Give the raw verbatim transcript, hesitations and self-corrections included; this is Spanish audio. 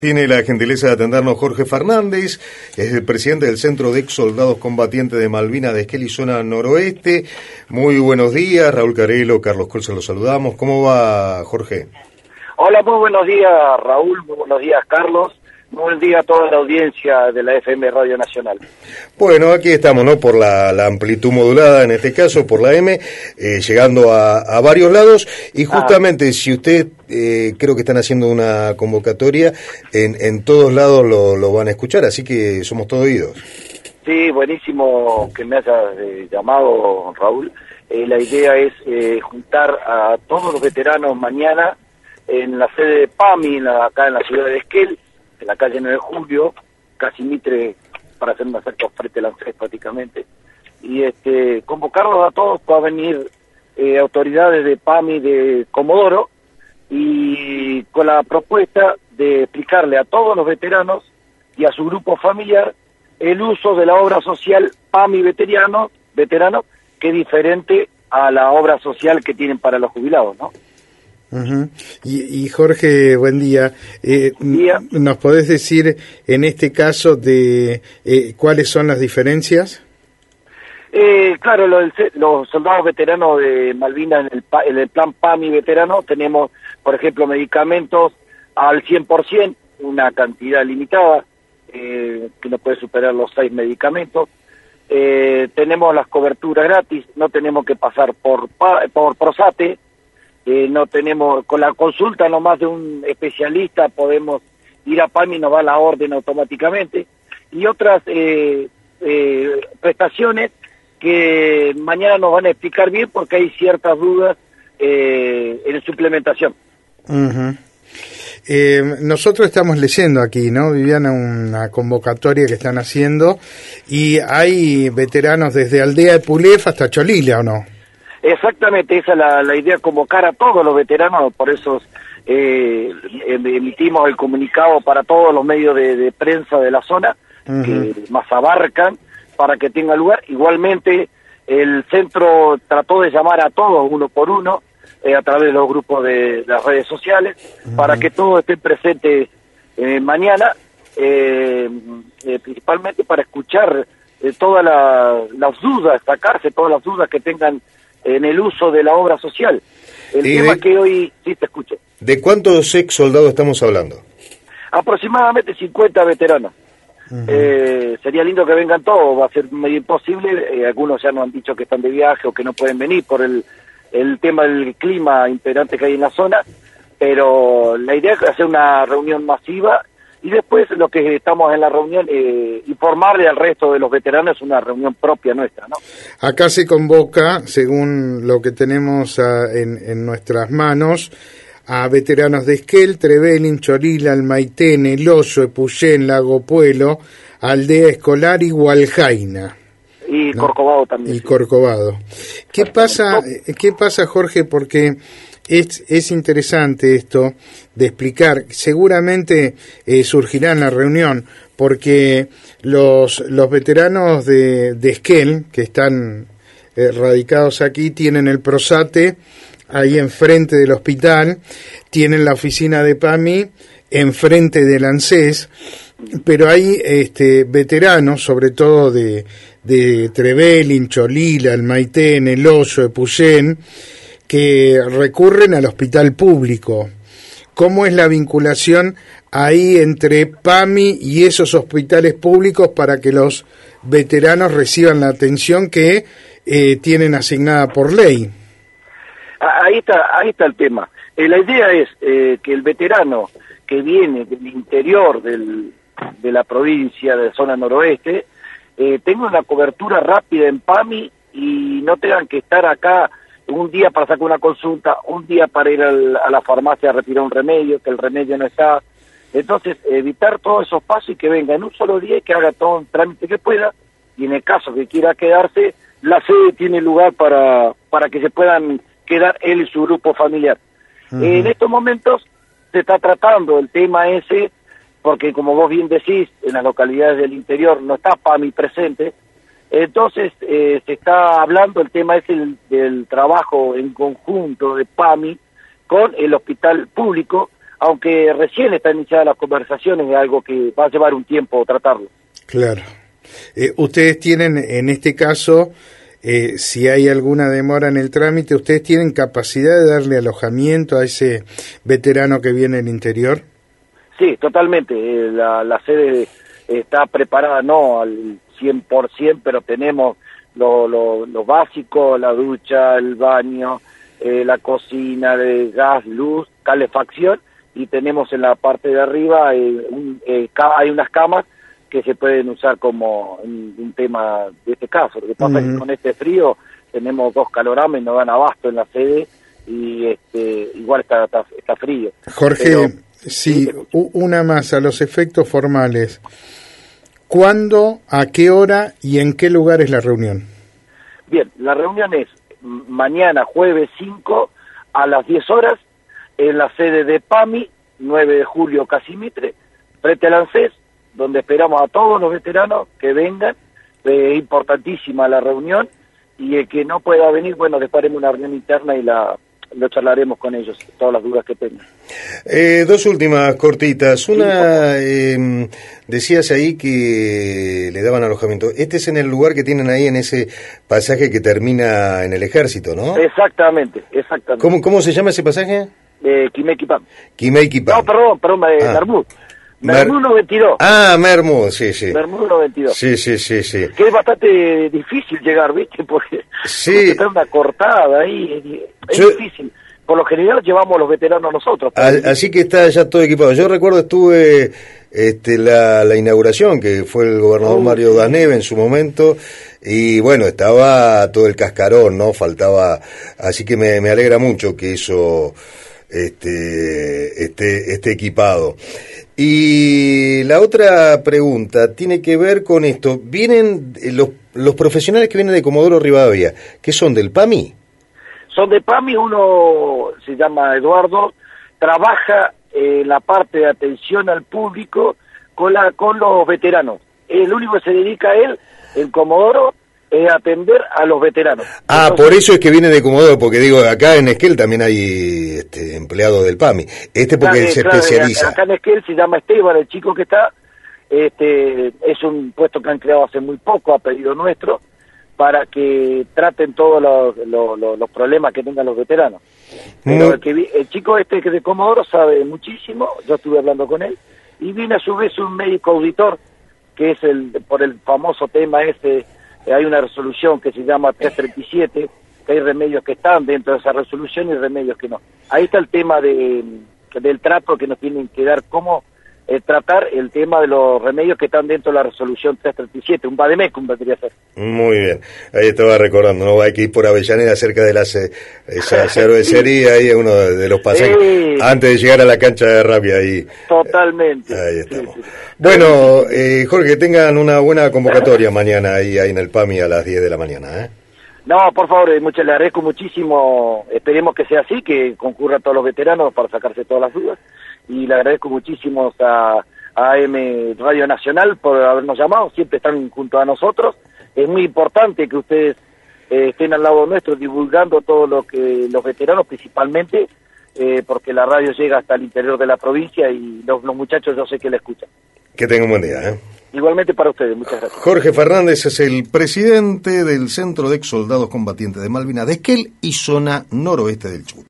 Tiene la gentileza de atendernos Jorge Fernández, es el presidente del Centro de Ex Soldados Combatientes de Malvinas de Esquel y Zona Noroeste. Muy buenos días, Raúl Carelo, Carlos Colza, los saludamos. ¿Cómo va, Jorge? Hola, muy buenos días, Raúl, muy buenos días, Carlos. Muy buen día a toda la audiencia de la F M Radio Nacional. Bueno, aquí estamos, ¿no? Por la, la amplitud modulada, en este caso, por la M, eh, llegando a, a varios lados. Y justamente, ah. si usted, eh, creo que están haciendo una convocatoria, en, en todos lados lo, lo van a escuchar, así que somos todo oídos. Sí, buenísimo que me hayas eh, llamado, Raúl. Eh, la idea es eh, juntar a todos los veteranos mañana en la sede de PAMI, en la, acá en la ciudad de Esquel, en la calle nueve de julio, casi Mitre, para hacer un asalto frente al ANSES prácticamente, y este convocarlos a todos para venir eh, autoridades de PAMI de Comodoro, y con la propuesta de explicarle a todos los veteranos y a su grupo familiar el uso de la obra social PAMI veterano, veterano, que es diferente a la obra social que tienen para los jubilados, ¿no? Uh-huh. y, y Jorge, buen día. Eh, buen día. ¿Nos podés decir en este caso de eh, cuáles son las diferencias? Eh, claro, lo del, los soldados veteranos de Malvinas en el, en el plan PAMI veterano tenemos, por ejemplo, medicamentos al cien por ciento, una cantidad limitada, eh, que no puede superar los seis medicamentos. Eh, tenemos las coberturas gratis, no tenemos que pasar por, por PROSATE. Eh, no tenemos, con la consulta nomás de un especialista podemos ir a PAMI y nos va la orden automáticamente, y otras eh, eh, prestaciones que mañana nos van a explicar bien porque hay ciertas dudas eh, en su implementación. Uh-huh. Eh, nosotros estamos leyendo aquí, ¿no, Viviana, una convocatoria que están haciendo, y hay veteranos desde Aldea de Pulef hasta Cholila, ¿o no? Exactamente, esa es la, la idea, convocar a todos los veteranos, por eso eh, emitimos el comunicado para todos los medios de, de prensa de la zona, uh-huh, que más abarcan, para que tenga lugar. Igualmente, el centro trató de llamar a todos uno por uno, eh, a través de los grupos de, de las redes sociales, uh-huh, para que todos estén presentes eh, mañana, eh, eh, principalmente para escuchar eh, todas la, las dudas, sacarse todas las dudas que tengan en el uso de la obra social. El tema de, que hoy, sí te escucho. ¿De cuántos ex soldados estamos hablando? Aproximadamente cincuenta veteranos. Uh-huh. Eh, sería lindo que vengan todos, va a ser medio imposible, eh, algunos ya nos han dicho que están de viaje o que no pueden venir por el, el tema del clima imperante que hay en la zona, pero la idea es hacer una reunión masiva. Y después lo que estamos en la reunión, eh, informarle al resto de los veteranos, es una reunión propia nuestra, ¿no? Acá se convoca, según lo que tenemos a, en, en nuestras manos, a veteranos de Esquel, Trevelin, Cholila, Almaitén, El Hoyo, Epuyén, Lago Puelo, Aldea Escolar y Hualjaina. Y ¿no? Corcovado también. Y sí. Corcovado. ¿Qué pasa, qué pasa, Jorge? Porque Es, es interesante esto de explicar. Seguramente eh, surgirá en la reunión, porque los, los veteranos de, de Esquel, que están eh, radicados aquí, tienen el PROSATE ahí enfrente del hospital, tienen la oficina de PAMI enfrente del ANSES, pero hay este, veteranos, sobre todo de, de Trevelin, Cholila, Almaitén, El Hoyo, Epuyén, que recurren al hospital público. ¿Cómo es la vinculación ahí entre PAMI y esos hospitales públicos para que los veteranos reciban la atención que eh, tienen asignada por ley? Ahí está, ahí está el tema. Eh, la idea es eh, que el veterano que viene del interior del, de la provincia, de la zona noroeste, eh, tenga una cobertura rápida en PAMI y no tengan que estar acá un día para sacar una consulta, un día para ir al, a la farmacia a retirar un remedio, que el remedio no está. Entonces, evitar todos esos pasos y que venga en un solo día y que haga todo el trámite que pueda, y en el caso que quiera quedarse, la sede tiene lugar para, para que se puedan quedar él y su grupo familiar. Uh-huh. En estos momentos se está tratando el tema ese, porque como vos bien decís, en las localidades del interior no está PAMI presente. Entonces, eh, se está hablando, el tema es el del trabajo en conjunto de PAMI con el hospital público, aunque recién están iniciadas las conversaciones, es algo que va a llevar un tiempo tratarlo. Claro. Eh, ustedes tienen, en este caso, eh, si hay alguna demora en el trámite, ¿ustedes tienen capacidad de darle alojamiento a ese veterano que viene del interior? Sí, totalmente. Eh, la, la sede está preparada, no al cien por ciento, pero tenemos lo, lo, lo básico, la ducha, el baño, eh, la cocina de gas, luz, calefacción, y tenemos en la parte de arriba, eh, un, eh, ca- hay unas camas que se pueden usar como un, un tema de este caso. Lo que pasa uh-huh. es que con este frío tenemos dos caloramas y no dan abasto en la sede, y este igual está, está, está frío. Jorge, pero, sí, sí, una más a los efectos formales. ¿Cuándo, a qué hora y en qué lugar es la reunión? Bien, la reunión es mañana jueves cinco a las diez horas en la sede de PAMI, nueve de julio Casimitre, frente al ANSES, donde esperamos a todos los veteranos que vengan. Es eh, importantísima la reunión, y el que no pueda venir, bueno, después haremos una reunión interna y la lo charlaremos con ellos, todas las dudas que tengan. Eh, dos últimas cortitas. Una, eh, decías ahí que le daban alojamiento. Este es en el lugar que tienen ahí en ese pasaje que termina en el ejército, ¿no? Exactamente, exactamente. ¿Cómo, cómo se llama ese pasaje? Eh, Quimequipam. Quimequipam. No, perdón, perdón, eh, ah. Mermú. Mermú noventa y dos. Ah, Mermú, sí, sí. Mermú noventa y dos. Sí, sí, sí, sí. Que es bastante difícil llegar, ¿viste? Porque, sí. porque está una cortada ahí, es Yo... difícil. Por lo general llevamos los veteranos nosotros. A, así que está ya todo equipado. Yo recuerdo estuve este, la, la inauguración, que fue el gobernador oh, Mario sí. Daneve en su momento, y bueno, estaba todo el cascarón, ¿no? Faltaba, así que me, me alegra mucho que eso este, esté, esté equipado. Y la otra pregunta tiene que ver con esto. Vienen los, los profesionales que vienen de Comodoro Rivadavia, ¿qué son, del PAMI? Son de PAMI, uno se llama Eduardo, trabaja en la parte de atención al público con la con los veteranos. El único que se dedica a él, en Comodoro, es atender a los veteranos. Ah, Entonces, por eso es que viene de Comodoro, porque digo, acá en Esquel también hay este, empleados del PAMI. Este porque claro, se claro, especializa. Acá en Esquel se llama Esteban, el chico que está, este es un puesto que han creado hace muy poco, a pedido nuestro, para que traten todos los, los, los, los problemas que tengan los veteranos. Pero mm. el, que, el chico este que de Comodoro sabe muchísimo, yo estuve hablando con él, y viene a su vez un médico auditor, que es el por el famoso tema ese, hay una resolución que se llama trescientos treinta y siete, que hay remedios que están dentro de esa resolución y remedios que no. Ahí está el tema de del trato que nos tienen que dar, cómo Eh, tratar el tema de los remedios que están dentro de la resolución trescientos treinta y siete, un vademecum vendría a ser. Muy bien, ahí estaba recordando, ¿no? Hay que ir por Avellaneda cerca de la ce- esa cervecería, ahí uno de los pasajes, sí. Antes de llegar a la cancha de rugby, ahí. Totalmente. Ahí estamos. Sí, sí. Bueno, eh, Jorge, tengan una buena convocatoria mañana ahí, ahí en el PAMI a las diez de la mañana, ¿eh? No, por favor, muchas, le agradezco muchísimo, esperemos que sea así, que concurran todos los veteranos para sacarse todas las dudas, y le agradezco muchísimo a, a A M Radio Nacional por habernos llamado, siempre están junto a nosotros. Es muy importante que ustedes eh, estén al lado nuestro divulgando todo lo que los veteranos principalmente, eh, porque la radio llega hasta el interior de la provincia y los, los muchachos yo sé que la escuchan. Que tengan un buen día, ¿eh? Igualmente para ustedes, muchas gracias. Jorge Fernández es el presidente del Centro de Ex Soldados Combatientes de Malvinas de Esquel y zona noroeste del Chubut.